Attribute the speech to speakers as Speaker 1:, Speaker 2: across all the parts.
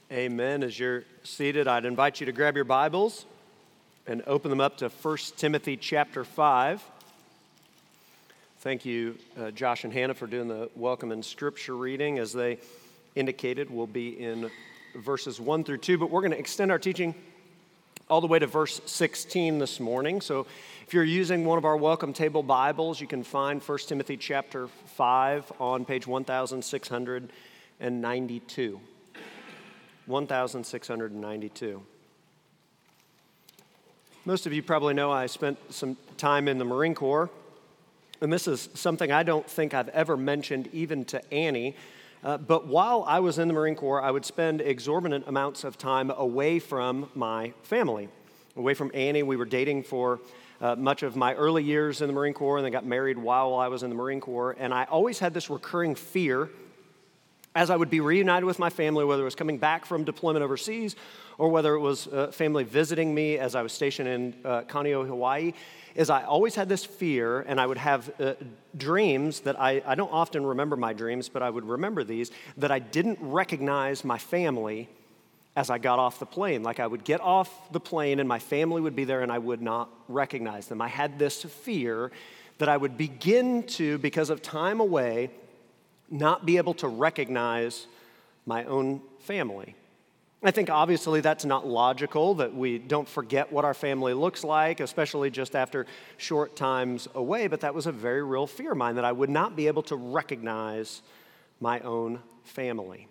Speaker 1: Amen. As you're seated, I'd invite you to grab your Bibles and open them up to 1 Timothy chapter 5. Thank you, Josh and Hannah, for doing the welcome and scripture reading. As they indicated, we'll be in verses 1 through 2, but we're going to extend our teaching all the way to verse 16 this morning. So if you're using one of our welcome table Bibles, you can find 1 Timothy chapter 5 on page 1692. 1692. Most of you probably know I spent some time in the Marine Corps, and this is something I don't think I've ever mentioned even to Annie, but while I was in the Marine Corps, I would spend exorbitant amounts of time away from my family, away from Annie. We were dating for much of my early years in the Marine Corps, and then got married while I was in the Marine Corps, and I always had this recurring fear as I would be reunited with my family, whether it was coming back from deployment overseas or whether it was family visiting me as I was stationed in Kaneohe, Hawaii, is I always had this fear, and I would have dreams that I don't often remember my dreams, but I would remember these, that I didn't recognize my family as I got off the plane. Like I would get off the plane and my family would be there and I would not recognize them. I had this fear that I would begin to, because of time away, not be able to recognize my own family. I think obviously that's not logical, that we don't forget what our family looks like, especially just after short times away, but that was a very real fear of mine, that I would not be able to recognize my own family.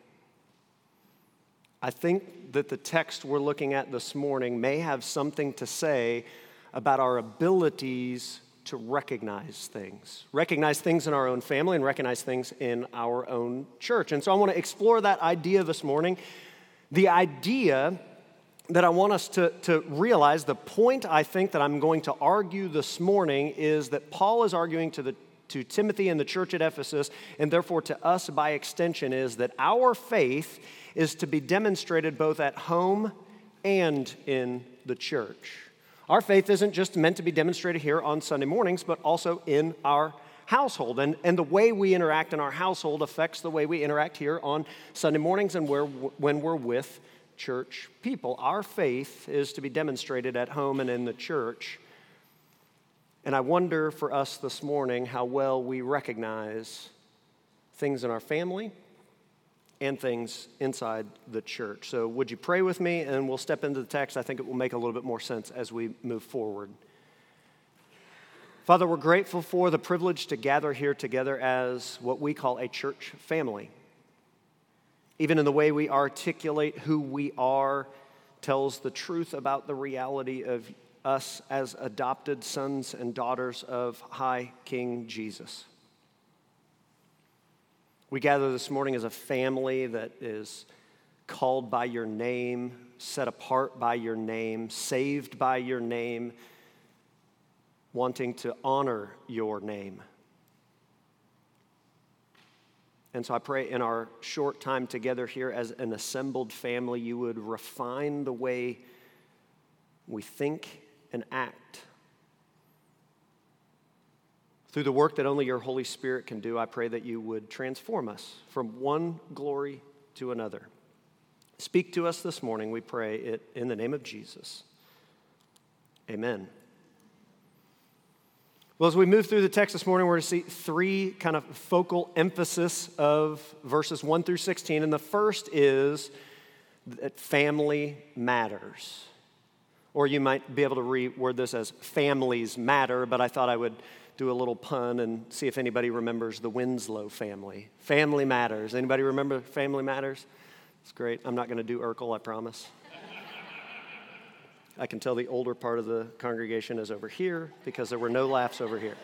Speaker 1: I think that the text we're looking at this morning may have something to say about our abilities to recognize things in our own family and recognize things in our own church. And so I want to explore that idea this morning. The idea that I want us to realize, the point I think that I'm going to argue this morning is that Paul is arguing to Timothy and the church at Ephesus, and therefore to us by extension, is that our faith is to be demonstrated both at home and in the church. Our faith isn't just meant to be demonstrated here on Sunday mornings, but also in our household. And the way we interact in our household affects the way we interact here on Sunday mornings and when we're with church people. Our faith is to be demonstrated at home and in the church. And I wonder for us this morning how well we recognize things in our family and things inside the church. So would you pray with me, and we'll step into the text. I think it will make a little bit more sense as we move forward. Father, we're grateful for the privilege to gather here together as what we call a church family. Even in the way we articulate who we are tells the truth about the reality of us as adopted sons and daughters of High King Jesus. We gather this morning as a family that is called by your name, set apart by your name, saved by your name, wanting to honor your name. And so I pray in our short time together here as an assembled family, you would refine the way we think and act. Through the work that only your Holy Spirit can do, I pray that you would transform us from one glory to another. Speak to us this morning, we pray it in the name of Jesus. Amen. Well, as we move through the text this morning, we're going to see three kind of focal emphasis of verses 1 through 16. And the first is that family matters. Or you might be able to reword this as families matter, but I thought I would do a little pun and see if anybody remembers the Winslow family. Family matters. Anybody remember Family Matters? It's great. I'm not going to do Urkel, I promise. I can tell the older part of the congregation is over here because there were no laughs over here.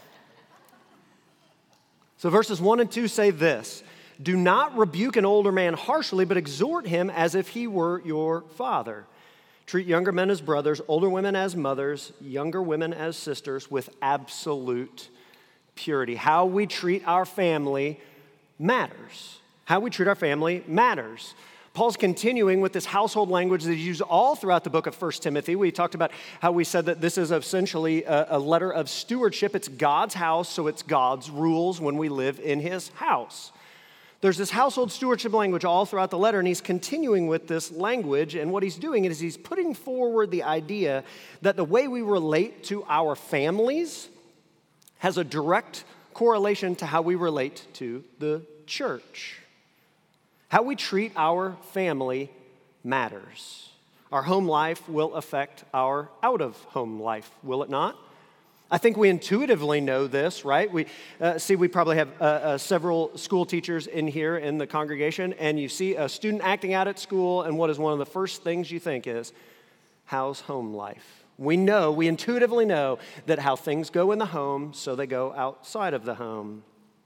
Speaker 1: So verses 1 and 2 say this: "Do not rebuke an older man harshly, but exhort him as if he were your father. Treat younger men as brothers, older women as mothers, younger women as sisters with absolute purity." How we treat our family matters. How we treat our family matters. Paul's continuing with this household language that he used all throughout the book of 1 Timothy. We talked about how we said that this is essentially a letter of stewardship. It's God's house, so it's God's rules when we live in his house. there's this household stewardship language all throughout the letter, and he's continuing with this language, and what he's doing is he's putting forward the idea that the way we relate to our families has a direct correlation to how we relate to the church. How we treat our family matters. Our home life will affect our out-of-home life, will it not? I think we intuitively know this, right? We probably have several school teachers in here in the congregation, and you see a student acting out at school, and what is one of the first things you think is, how's home life? We intuitively know that how things go in the home, so they go outside of the home.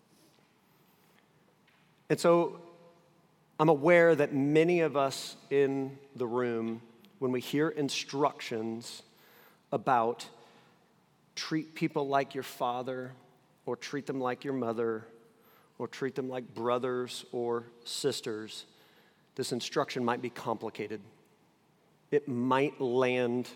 Speaker 1: And so I'm aware that many of us in the room, when we hear instructions about treat people like your father, or treat them like your mother, or treat them like brothers or sisters, this instruction might be complicated. It might land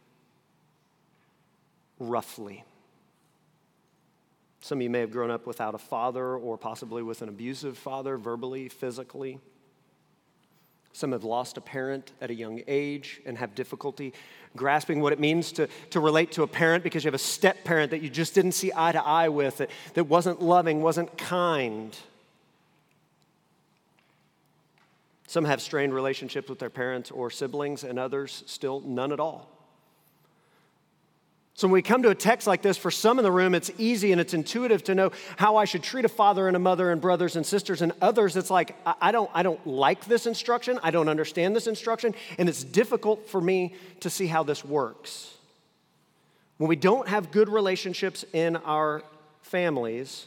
Speaker 1: roughly. Some of you may have grown up without a father, or possibly with an abusive father, verbally, physically. Some have lost a parent at a young age and have difficulty grasping what it means to relate to a parent because you have a step-parent that you just didn't see eye to eye with, that wasn't loving, wasn't kind. Some have strained relationships with their parents or siblings, and others still none at all. So when we come to a text like this, for some in the room, it's easy and it's intuitive to know how I should treat a father and a mother and brothers and sisters, and others, it's like, I don't like this instruction, I don't understand this instruction, and it's difficult for me to see how this works. When we don't have good relationships in our families,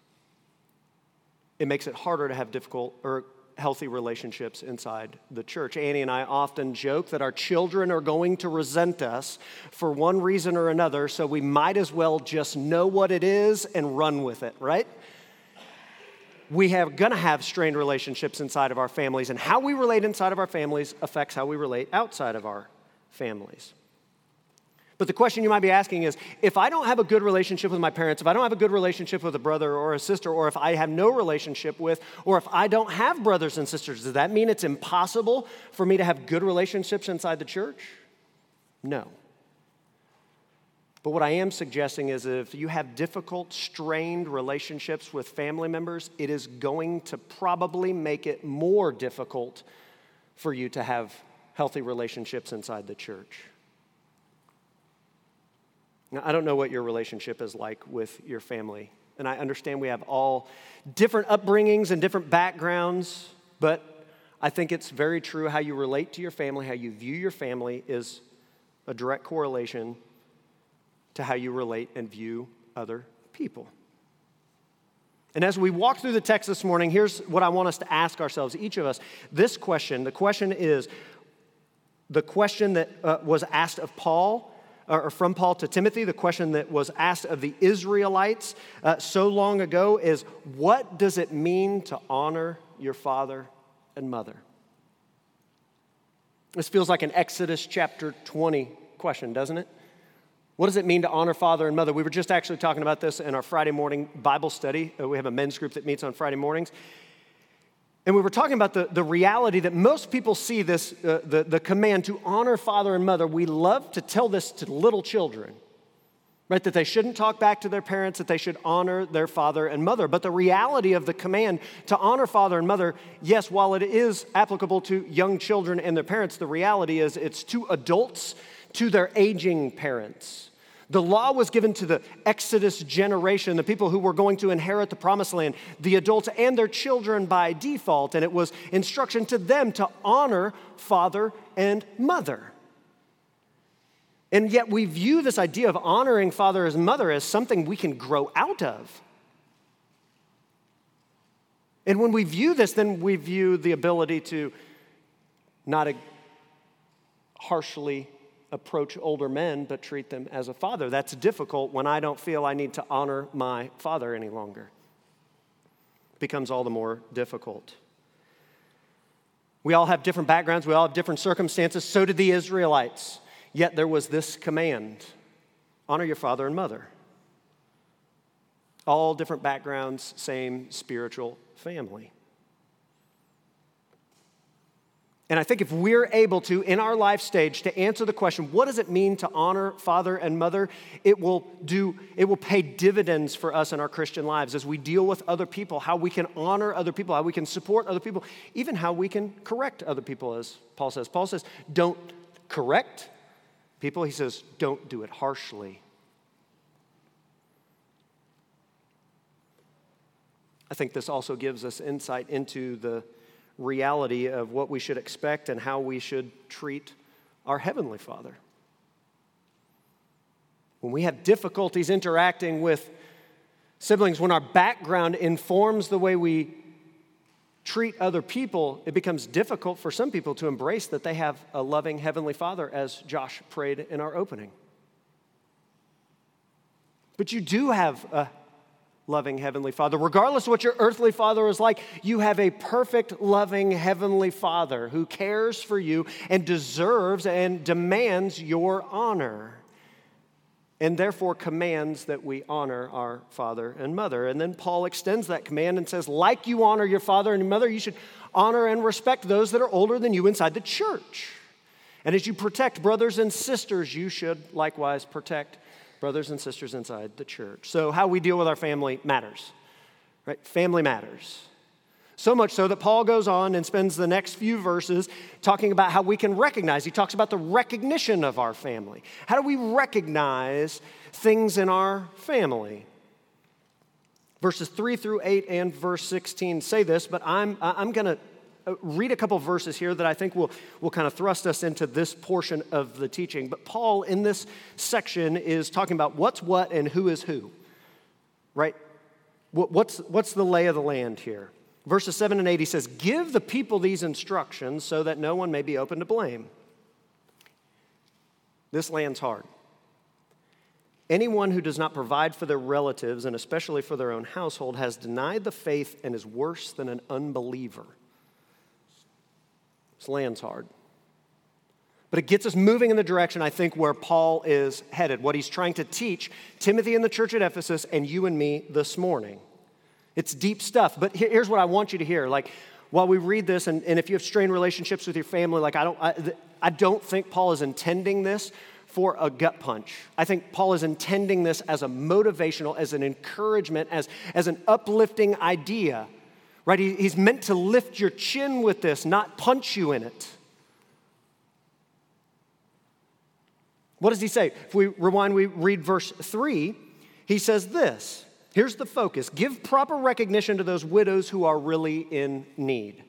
Speaker 1: it makes it harder to have difficult or healthy relationships inside the church. Annie and I often joke that our children are going to resent us for one reason or another, so we might as well just know what it is and run with it, right? We are going to have strained relationships inside of our families, and how we relate inside of our families affects how we relate outside of our families. But the question you might be asking is, if I don't have a good relationship with my parents, if I don't have a good relationship with a brother or a sister, or if I have no relationship with, or if I don't have brothers and sisters, does that mean it's impossible for me to have good relationships inside the church? No. But what I am suggesting is if you have difficult, strained relationships with family members, it is going to probably make it more difficult for you to have healthy relationships inside the church. Now, I don't know what your relationship is like with your family, and I understand we have all different upbringings and different backgrounds, but I think it's very true how you relate to your family, how you view your family is a direct correlation to how you relate and view other people. And as we walk through the text this morning, here's what I want us to ask ourselves, each of us. This question, the question is the question that was asked of Paul, or from Paul to Timothy, the question that was asked of the Israelites so long ago is, what does it mean to honor your father and mother? This feels like an Exodus chapter 20 question, doesn't it? What does it mean to honor father and mother? We were just actually talking about this in our Friday morning Bible study. We have a men's group that meets on Friday mornings. And we were talking about the reality that most people see this, the command to honor father and mother. We love to tell this to little children, right? That they shouldn't talk back to their parents, that they should honor their father and mother. But the reality of the command to honor father and mother, yes, while it is applicable to young children and their parents, the reality is it's to adults, to their aging parents. The law was given to the Exodus generation, the people who were going to inherit the promised land, the adults and their children by default, and it was instruction to them to honor father and mother. And yet we view this idea of honoring father and mother as something we can grow out of. And when we view this, then we view the ability to not harshly approach older men, but treat them as a father. That's difficult when I don't feel I need to honor my father any longer. It becomes all the more difficult. We all have different backgrounds. We all have different circumstances. So did the Israelites. Yet there was this command, honor your father and mother. All different backgrounds, same spiritual family. And I think if we're able to, in our life stage, to answer the question, what does it mean to honor father and mother? It will pay dividends for us in our Christian lives as we deal with other people, how we can honor other people, how we can support other people, even how we can correct other people, as Paul says. Paul says, don't correct people. He says, don't do it harshly. I think this also gives us insight into the reality of what we should expect and how we should treat our Heavenly Father. When we have difficulties interacting with siblings, when our background informs the way we treat other people, it becomes difficult for some people to embrace that they have a loving Heavenly Father, as Josh prayed in our opening. But you do have a loving Heavenly Father. Regardless of what your earthly father is like, you have a perfect, loving Heavenly Father who cares for you and deserves and demands your honor, and therefore commands that we honor our father and mother. And then Paul extends that command and says, like you honor your father and your mother, you should honor and respect those that are older than you inside the church. And as you protect brothers and sisters, you should likewise protect brothers and sisters inside the church. So how we deal with our family matters, right? Family matters. So much so that Paul goes on and spends the next few verses talking about how we can recognize. He talks about the recognition of our family. How do we recognize things in our family? Verses 3 through 8 and verse 16 say this, but I'm going to read a couple verses here that I think will kind of thrust us into this portion of the teaching. But Paul, in this section, is talking about what's what and who is who, right? What's the lay of the land here? Verses 7 and 8, he says, give the people these instructions so that no one may be open to blame. This land's hard. Anyone who does not provide for their relatives, and especially for their own household, has denied the faith and is worse than an unbeliever. This land's hard. But it gets us moving in the direction, I think, where Paul is headed, what he's trying to teach Timothy and the church at Ephesus and you and me this morning. It's deep stuff, but here's what I want you to hear. Like, while we read this, and if you have strained relationships with your family, like I don't think Paul is intending this for a gut punch. I think Paul is intending this as a motivational, as an encouragement, as an uplifting idea. Right? He's meant to lift your chin with this, not punch you in it. What does he say? If we rewind, we read verse 3. He says this. Here's the focus. Give proper recognition to those widows who are really in need.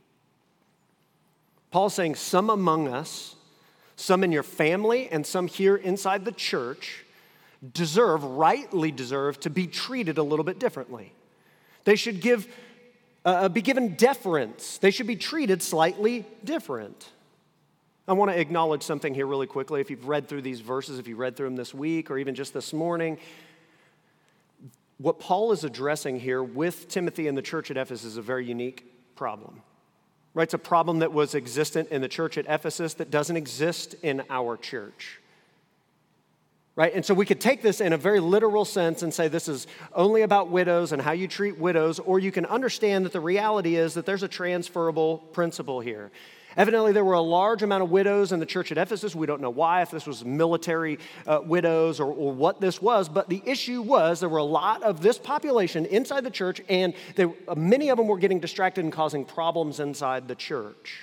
Speaker 1: Paul's saying some among us, some in your family and some here inside the church, rightly deserve to be treated a little bit differently. They should be given deference. They should be treated slightly different. I want to acknowledge something here really quickly. If you've read through these verses, if you read through them this week or even just this morning, what Paul is addressing here with Timothy and the church at Ephesus is a very unique problem. Right? It's a problem that was existent in the church at Ephesus that doesn't exist in our church. Right? And so we could take this in a very literal sense and say this is only about widows and how you treat widows, or you can understand that the reality is that there's a transferable principle here. Evidently, there were a large amount of widows in the church at Ephesus. We don't know why, if this was military widows or what this was, but the issue was there were a lot of this population inside the church, and many of them were getting distracted and causing problems inside the church.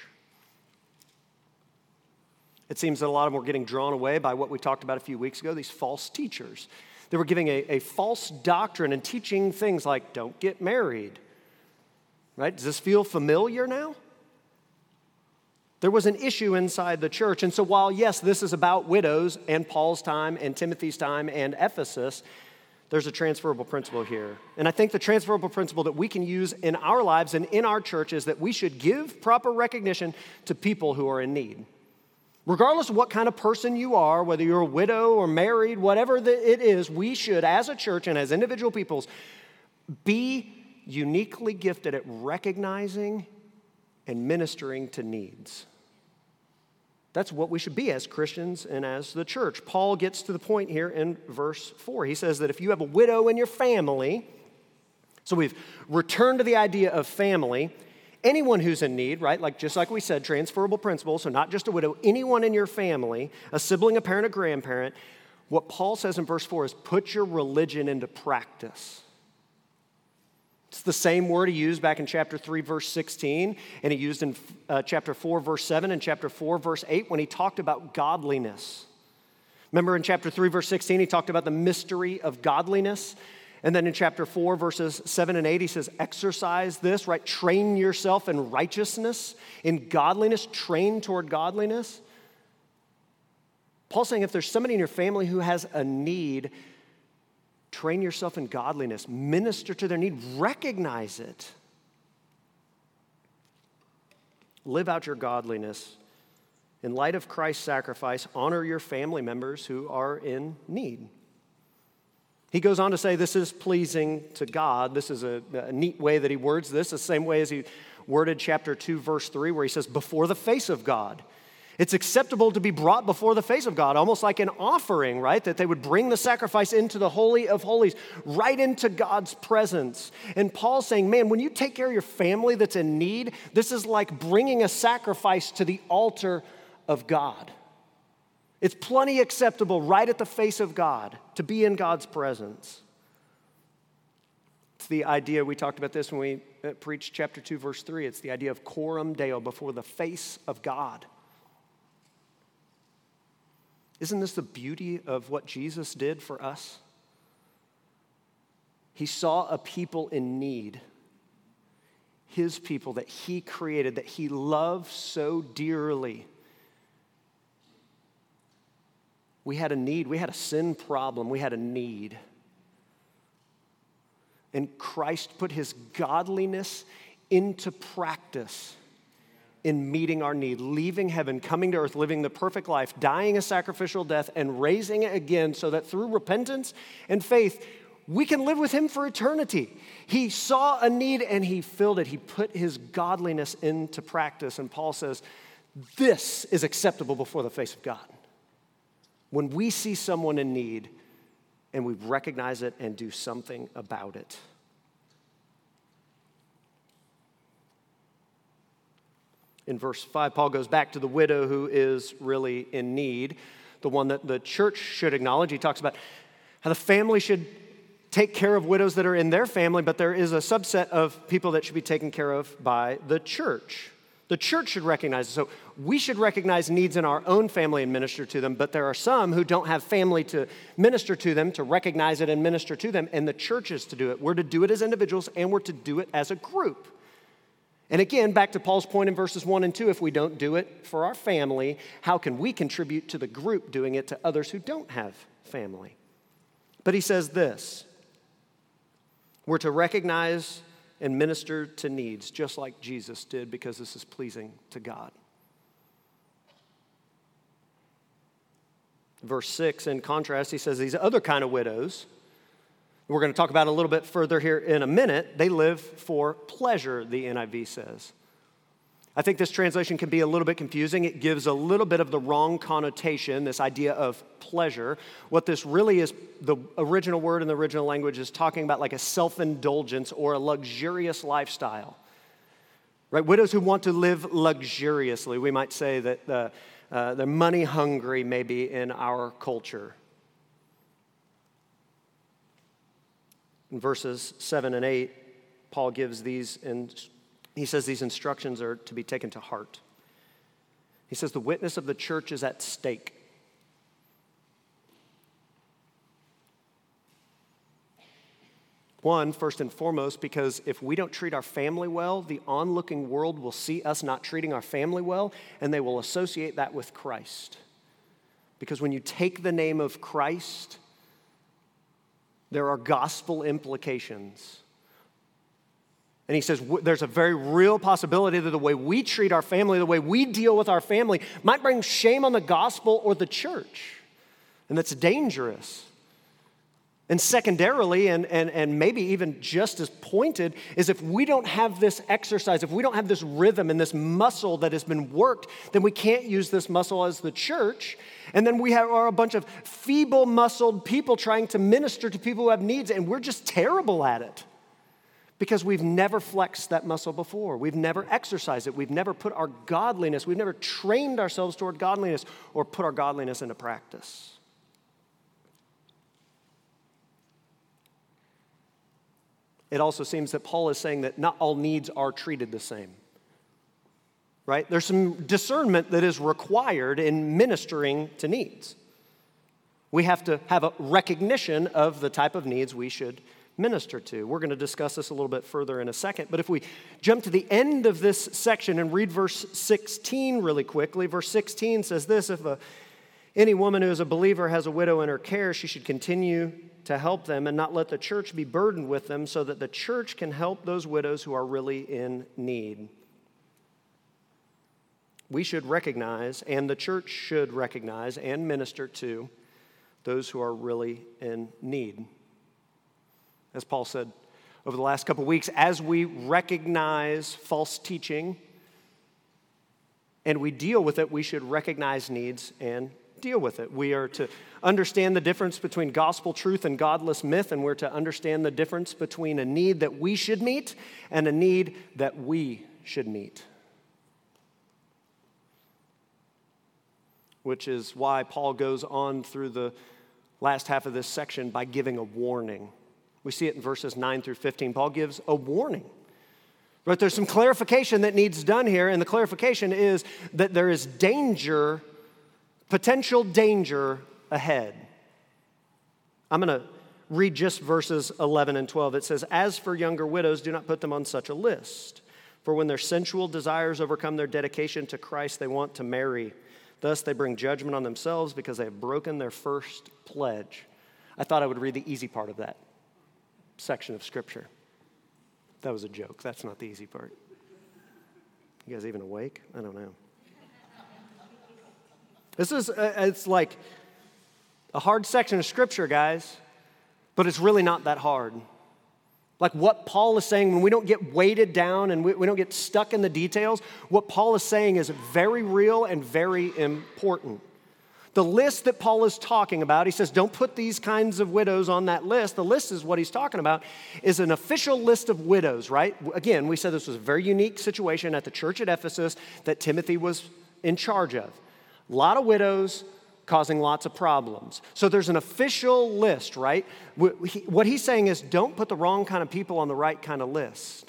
Speaker 1: It seems that a lot of them were getting drawn away by what we talked about a few weeks ago, these false teachers. They were giving a false doctrine and teaching things like, don't get married. Right? Does this feel familiar now? There was an issue inside the church. And so while, yes, this is about widows and Paul's time and Timothy's time and Ephesus, there's a transferable principle here. And I think the transferable principle that we can use in our lives and in our church is that we should give proper recognition to people who are in need. Regardless of what kind of person you are, whether you're a widow or married, whatever it is, we should, as a church and as individual peoples, be uniquely gifted at recognizing and ministering to needs. That's what we should be as Christians and as the church. Paul gets to the point here in verse 4. He says that if you have a widow in your family, so we've returned to the idea of family, Anyone who's in need, right? Just like we said, transferable principles, so not just a widow, anyone in your family, a sibling, a parent, a grandparent. What Paul says in verse 4 is put your religion into practice. It's the same word he used back in chapter 3, verse 16, and he used in chapter 4, verse 7, and chapter 4, verse 8 when he talked about godliness. Remember in chapter 3, verse 16, he talked about the mystery of godliness. And then in chapter 4, verses 7 and 8, he says, exercise this, right? Train yourself in righteousness, in godliness, train toward godliness. Paul's saying if there's somebody in your family who has a need, train yourself in godliness, minister to their need, recognize it. Live out your godliness. In light of Christ's sacrifice, honor your family members who are in need. He goes on to say this is pleasing to God. This is a neat way that he words this, the same way as he worded chapter 2, verse 3, where he says, before the face of God. It's acceptable to be brought before the face of God, almost like an offering, right? That they would bring the sacrifice into the Holy of Holies, right into God's presence. And Paul's saying, man, when you take care of your family that's in need, this is like bringing a sacrifice to the altar of God. It's plenty acceptable right at the face of God to be in God's presence. It's the idea, we talked about this when we preached chapter 2, verse 3. It's the idea of coram Deo, before the face of God. Isn't this the beauty of what Jesus did for us? He saw a people in need, his people that he created, that he loved so dearly. We had a need. We had a sin problem. We had a need. And Christ put his godliness into practice in meeting our need, leaving heaven, coming to earth, living the perfect life, dying a sacrificial death, and raising it again so that through repentance and faith, we can live with him for eternity. He saw a need and he filled it. He put his godliness into practice. And Paul says, this is acceptable before the face of God. When we see someone in need and we recognize it and do something about it. In verse 5, Paul goes back to the widow who is really in need, the one that the church should acknowledge. He talks about how the family should take care of widows that are in their family, but there is a subset of people that should be taken care of by the church. The church should recognize it. So we should recognize needs in our own family and minister to them, but there are some who don't have family to minister to them, to recognize it and minister to them, and the church is to do it. We're to do it as individuals, and we're to do it as a group. And again, back to Paul's point in verses 1 and 2, if we don't do it for our family, how can we contribute to the group doing it to others who don't have family? But he says this, we're to recognize and minister to needs, just like Jesus did, because this is pleasing to God. Verse 6, in contrast, he says these other kind of widows, we're going to talk about a little bit further here in a minute, they live for pleasure, the NIV says. I think this translation can be a little bit confusing. It gives a little bit of the wrong connotation, this idea of pleasure. What this really is, the original word in the original language is talking about like a self-indulgence or a luxurious lifestyle. Right? Widows who want to live luxuriously. We might say that they're money hungry maybe in our culture. In verses 7 and 8, Paul gives these, and he says these instructions are to be taken to heart. He says the witness of the church is at stake. One, first and foremost, because if we don't treat our family well, the onlooking world will see us not treating our family well, and they will associate that with Christ. Because when you take the name of Christ, there are gospel implications. And he says there's a very real possibility that the way we treat our family, the way we deal with our family, might bring shame on the gospel or the church. And that's dangerous. And secondarily, and maybe even just as pointed, is if we don't have this exercise, if we don't have this rhythm and this muscle that has been worked, then we can't use this muscle as the church. And then we are a bunch of feeble-muscled people trying to minister to people who have needs, and we're just terrible at it. Because we've never flexed that muscle before. We've never exercised it. We've never put our godliness, we've never trained ourselves toward godliness or put our godliness into practice. It also seems that Paul is saying that not all needs are treated the same. Right? There's some discernment that is required in ministering to needs. We have to have a recognition of the type of needs we should minister to. We're going to discuss this a little bit further in a second, but if we jump to the end of this section and read verse 16 really quickly, verse 16 says this: if any woman who is a believer has a widow in her care, she should continue to help them and not let the church be burdened with them, so that the church can help those widows who are really in need. We should recognize, and the church should recognize and minister to those who are really in need. As Paul said over the last couple of weeks, as we recognize false teaching and we deal with it, we should recognize needs and deal with it. We are to understand the difference between gospel truth and godless myth, and we're to understand the difference between a need that we should meet and a need that we should meet. Which is why Paul goes on through the last half of this section by giving a warning. We see it in verses 9 through 15. Paul gives a warning. But there's some clarification that needs done here, and the clarification is that there is danger, potential danger ahead. I'm going to read just verses 11 and 12. It says, "As for younger widows, do not put them on such a list. For when their sensual desires overcome their dedication to Christ, they want to marry. Thus they bring judgment on themselves because they have broken their first pledge." I thought I would read the easy part of that section of Scripture. That was a joke. That's not the easy part. You guys even awake? I don't know. It's like a hard section of Scripture, guys, but it's really not that hard. Like what Paul is saying, when we don't get weighted down and we don't get stuck in the details, what Paul is saying is very real and very important. The list that Paul is talking about, he says, don't put these kinds of widows on that list. The list is what he's talking about, is an official list of widows, right? Again, we said this was a very unique situation at the church at Ephesus that Timothy was in charge of. A lot of widows causing lots of problems. So there's an official list, right? What he's saying is don't put the wrong kind of people on the right kind of list.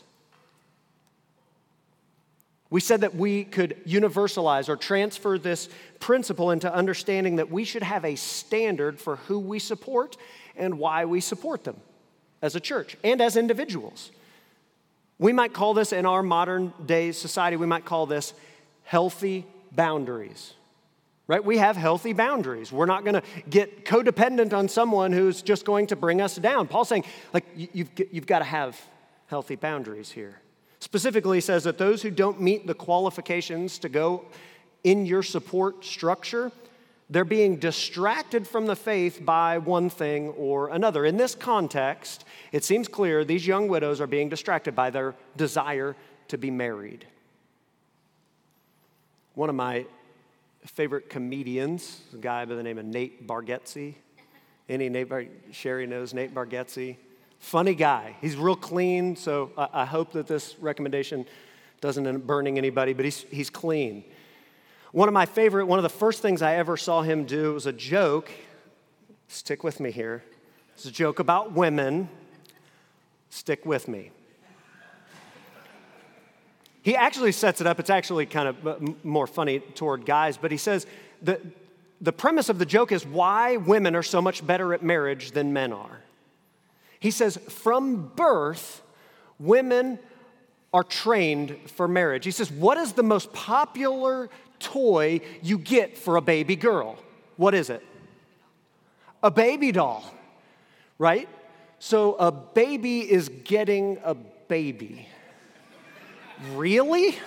Speaker 1: We said that we could universalize or transfer this principle into understanding that we should have a standard for who we support and why we support them as a church and as individuals. We might call this, in our modern day society, we might call this healthy boundaries. Right? We have healthy boundaries. We're not going to get codependent on someone who's just going to bring us down. Paul's saying, like, you've got to have healthy boundaries here. Specifically, he says that those who don't meet the qualifications to go in your support structure, they're being distracted from the faith by one thing or another. In this context, it seems clear these young widows are being distracted by their desire to be married. One of my favorite comedians, a guy by the name of Nate Bargatze. Sherry knows Nate Bargatze. Funny guy. He's real clean, so I hope that this recommendation doesn't end up burning anybody, but he's clean. One of the first things I ever saw him do was a joke. Stick with me here. It's a joke about women. Stick with me. He actually sets it up. It's actually kind of more funny toward guys, but he says the premise of the joke is why women are so much better at marriage than men are. He says, from birth, women are trained for marriage. He says, what is the most popular toy you get for a baby girl? What is it? A baby doll, right? So a baby is getting a baby. Really?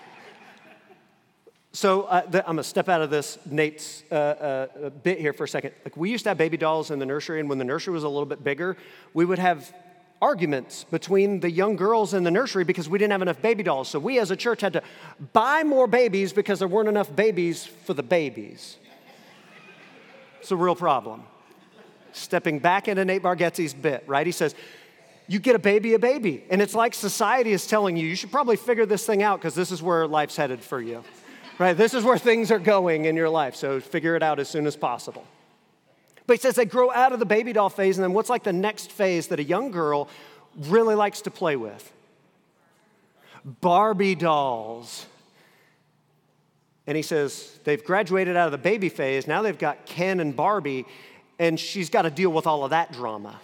Speaker 1: So I'm going to step out of this Nate's bit here for a second. Like, we used to have baby dolls in the nursery, and when the nursery was a little bit bigger, we would have arguments between the young girls in the nursery because we didn't have enough baby dolls. So we as a church had to buy more babies because there weren't enough babies for the babies. It's a real problem. Stepping back into Nate Bargatze's bit, right? He says, you get a baby. And it's like society is telling you, you should probably figure this thing out because this is where life's headed for you, right? This is where things are going in your life, so figure it out as soon as possible. But he says they grow out of the baby doll phase, and then what's like the next phase that a young girl really likes to play with? Barbie dolls. And he says they've graduated out of the baby phase, now they've got Ken and Barbie, and she's got to deal with all of that drama.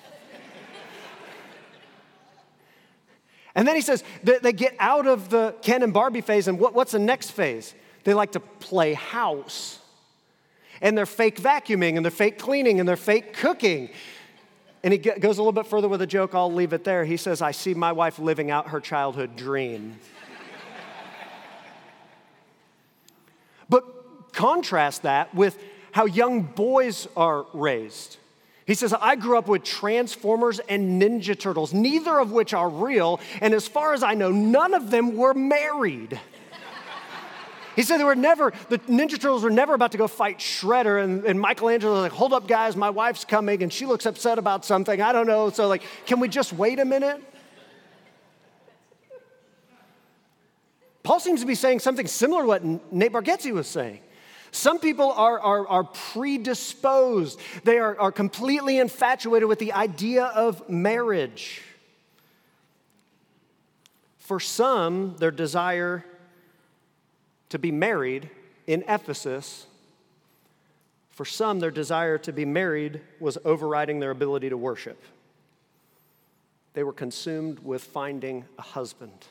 Speaker 1: And then he says they get out of the Ken and Barbie phase, and what's the next phase? They like to play house. And they're fake vacuuming, and they're fake cleaning, and they're fake cooking. And he goes a little bit further with a joke. I'll leave it there. He says, I see my wife living out her childhood dream. But contrast that with how young boys are raised. He says, I grew up with Transformers and Ninja Turtles, neither of which are real. And as far as I know, none of them were married. He said the Ninja Turtles were never about to go fight Shredder, and Michelangelo was like, hold up, guys, my wife's coming, and she looks upset about something, I don't know, so can we just wait a minute? Paul seems to be saying something similar to what Nate Bargatze was saying. Some people are predisposed. They are completely infatuated with the idea of marriage. For some, their desire to be married in Ephesus, for some, their desire to be married was overriding their ability to worship. They were consumed with finding a husband.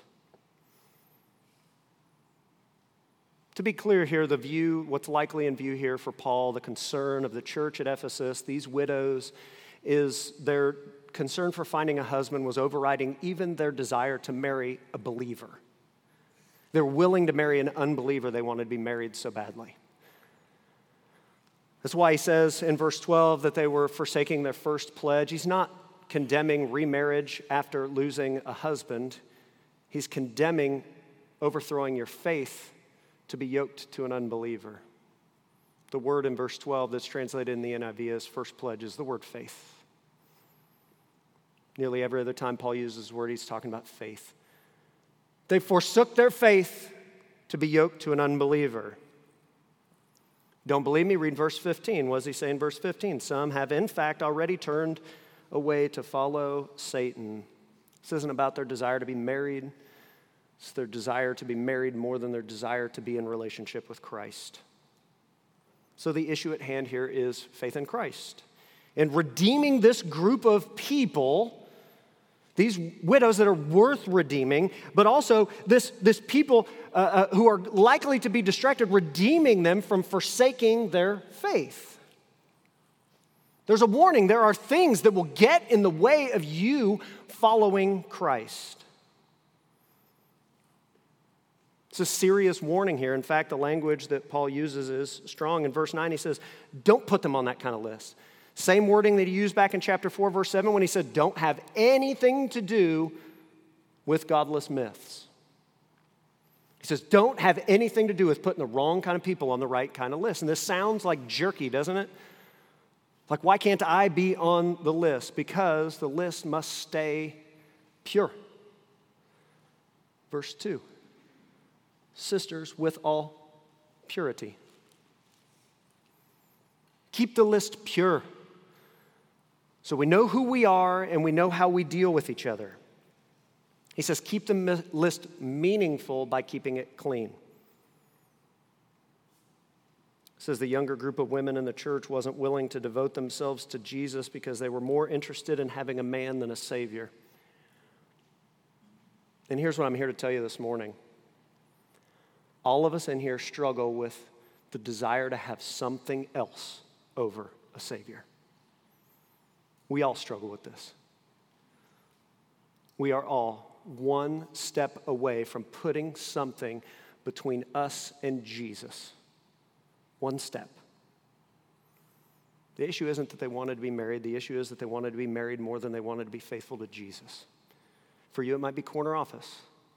Speaker 1: To be clear here, what's likely in view here for Paul, the concern of the church at Ephesus, these widows, is their concern for finding a husband was overriding even their desire to marry a believer. They're willing to marry an unbeliever. They wanted to be married so badly. That's why he says in verse 12 that they were forsaking their first pledge. He's not condemning remarriage after losing a husband. He's condemning overthrowing your faith to be yoked to an unbeliever. The word in verse 12 that's translated in the NIV as first pledge is the word faith. Nearly every other time Paul uses the word, he's talking about faith. They forsook their faith to be yoked to an unbeliever. Don't believe me? Read verse 15. What does he say in verse 15? Some have in fact already turned away to follow Satan. This isn't about their desire to be married. It's their desire to be married more than their desire to be in relationship with Christ. So the issue at hand here is faith in Christ. And redeeming this group of people, these widows that are worth redeeming, but also this people who are likely to be distracted, redeeming them from forsaking their faith. There's a warning. There are things that will get in the way of you following Christ. It's a serious warning here. In fact, the language that Paul uses is strong. In verse 9, he says, don't put them on that kind of list. Same wording that he used back in chapter 4, verse 7, when he said, don't have anything to do with godless myths. He says, don't have anything to do with putting the wrong kind of people on the right kind of list. And this sounds like jerky, doesn't it? Like, why can't I be on the list? Because the list must stay pure. Verse 2, sisters with all purity. Keep the list pure. So we know who we are and we know how we deal with each other. He says, keep the list meaningful by keeping it clean. He says the younger group of women in the church wasn't willing to devote themselves to Jesus because they were more interested in having a man than a savior. And here's what I'm here to tell you this morning. All of us in here struggle with the desire to have something else over a savior. We all struggle with this. We are all one step away from putting something between us and Jesus. One step. The issue isn't that they wanted to be married. The issue is that they wanted to be married more than they wanted to be faithful to Jesus. For you, it might be corner office.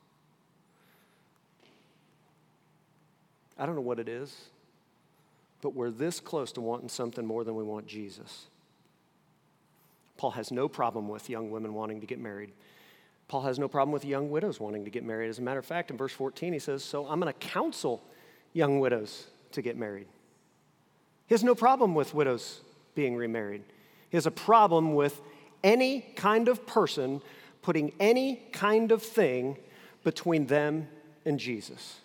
Speaker 1: I don't know what it is, but we're this close to wanting something more than we want Jesus. Paul has no problem with young women wanting to get married. Paul has no problem with young widows wanting to get married. As a matter of fact, in verse 14, he says, so I'm going to counsel young widows to get married. He has no problem with widows being remarried. He has a problem with any kind of person putting any kind of thing between them and Jesus.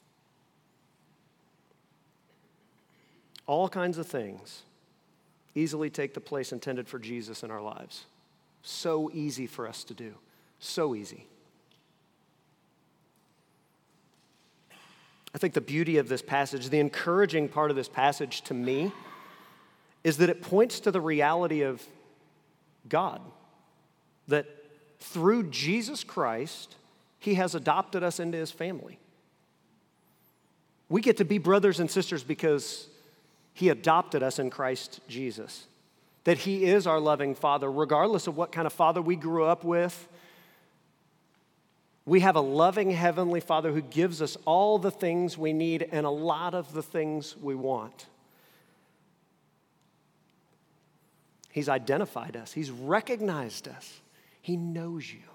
Speaker 1: All kinds of things easily take the place intended for Jesus in our lives. So easy for us to do. So easy. I think the beauty of this passage, the encouraging part of this passage to me, is that it points to the reality of God. That through Jesus Christ, He has adopted us into His family. We get to be brothers and sisters because He adopted us in Christ Jesus. That He is our loving Father, regardless of what kind of father we grew up with. We have a loving Heavenly Father who gives us all the things we need and a lot of the things we want. He's identified us. He's recognized us. He knows you.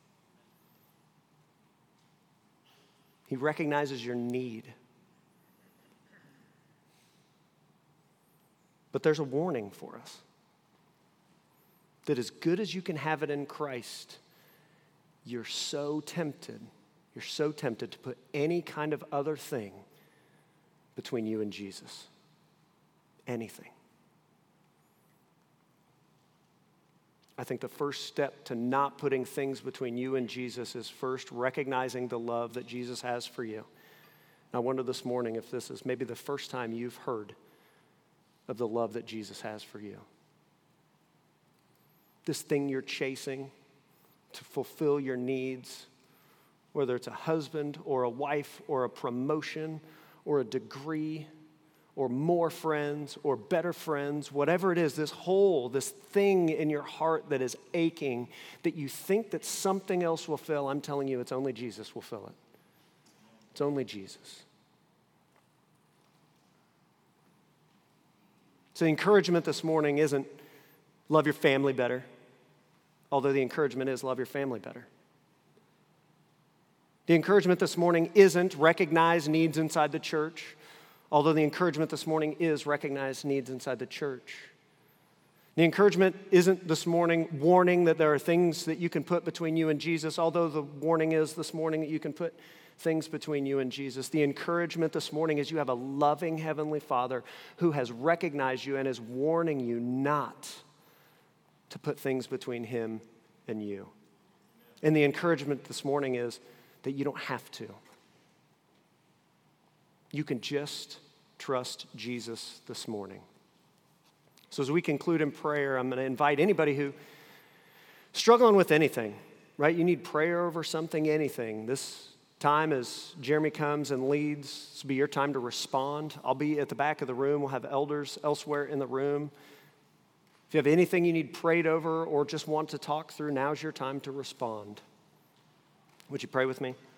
Speaker 1: He recognizes your need. But there's a warning for us. That as good as you can have it in Christ, you're so tempted to put any kind of other thing between you and Jesus. Anything. I think the first step to not putting things between you and Jesus is first recognizing the love that Jesus has for you. And I wonder this morning if this is maybe the first time you've heard of the love that Jesus has for you. This thing you're chasing to fulfill your needs, whether it's a husband or a wife or a promotion or a degree or more friends or better friends, whatever it is, this hole, this thing in your heart that is aching, that you think that something else will fill, I'm telling you, it's only Jesus will fill it. It's only Jesus. So the encouragement this morning isn't love your family better, although the encouragement is love your family better. The encouragement this morning isn't recognize needs inside the church, although the encouragement this morning is recognize needs inside the church. The encouragement isn't this morning warning that there are things that you can put between you and Jesus, although the warning is this morning that you can put things between you and Jesus. The encouragement this morning is you have a loving Heavenly Father who has recognized you and is warning you not to put things between Him and you. And the encouragement this morning is that you don't have to. You can just trust Jesus this morning. So as we conclude in prayer, I'm going to invite anybody who struggling with anything, right? You need prayer over something, anything. This time as Jeremy comes and leads, this will be your time to respond. I'll be at the back of the room. We'll have elders elsewhere in the room. If you have anything you need prayed over or just want to talk through, now's your time to respond. Would you pray with me?